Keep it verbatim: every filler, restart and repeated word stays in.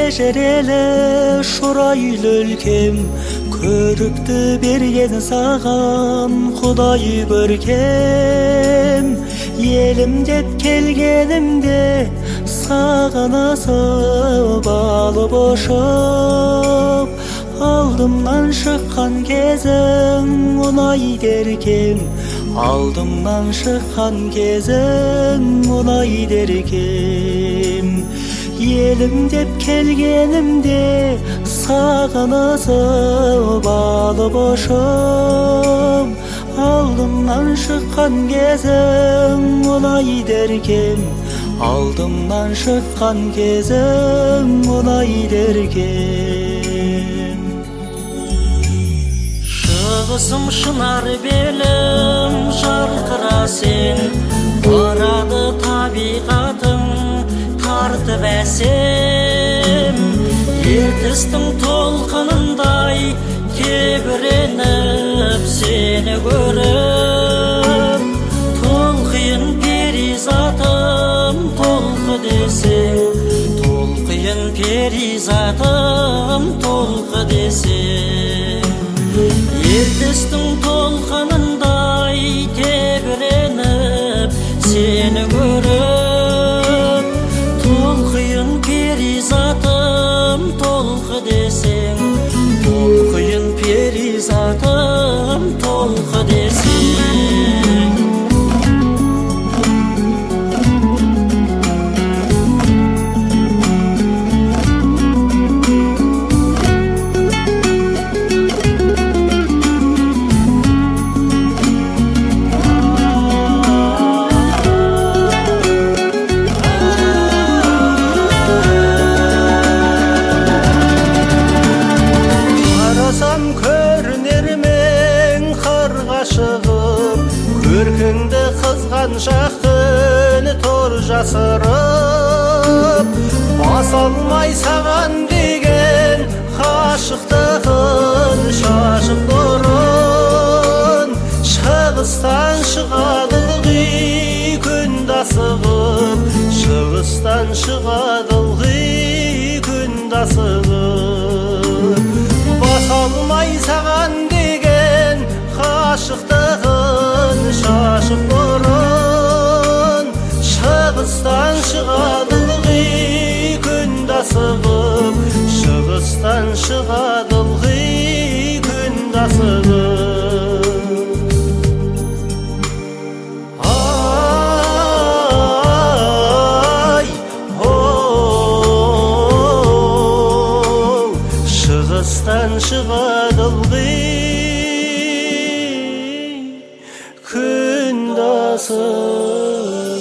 ежерелі шұрайлы өлкем, көрікті берген саған Құдай көркем. Елім деп келгенімде саған асып алып ұшып, алдымнан шыққан кезің ұнай деркем, алдымнан шыққан кезің ұнай деркем. Елім деп келгенімде саған асып алып ұшып, алдымнан шыққан кезің ұнай деркем, алдымнан шыққан кезің ұнай деркем. Шығысым шынар белім жарқыра сен, барады табиғатың тартып әсем. Ертістің толқынындай тебіреніп сені көріп, толқиын перизатым толқы десең, толқиын перизатым толқы десең. Ертістің толқынындай тебіреніп сені көріп, толқиын перизатым толқы десең, толқиын перизатым толқы десең. Көркіңді қызған шақтын тор жасырып, бас алмай саған деген ғашықтығын шашып бұрын. Шығыстан шығады ылғи күн асығып, шығыстан шығады ылғи күн асығып. Бас алмай саған деген ғашықтығын шашып бұрын. Шығыстан шығады ылғи күн асығып, шығыстан шығады ылғи күн асығып. Ай, оу, шығыстан шығады ылғи күн асығып.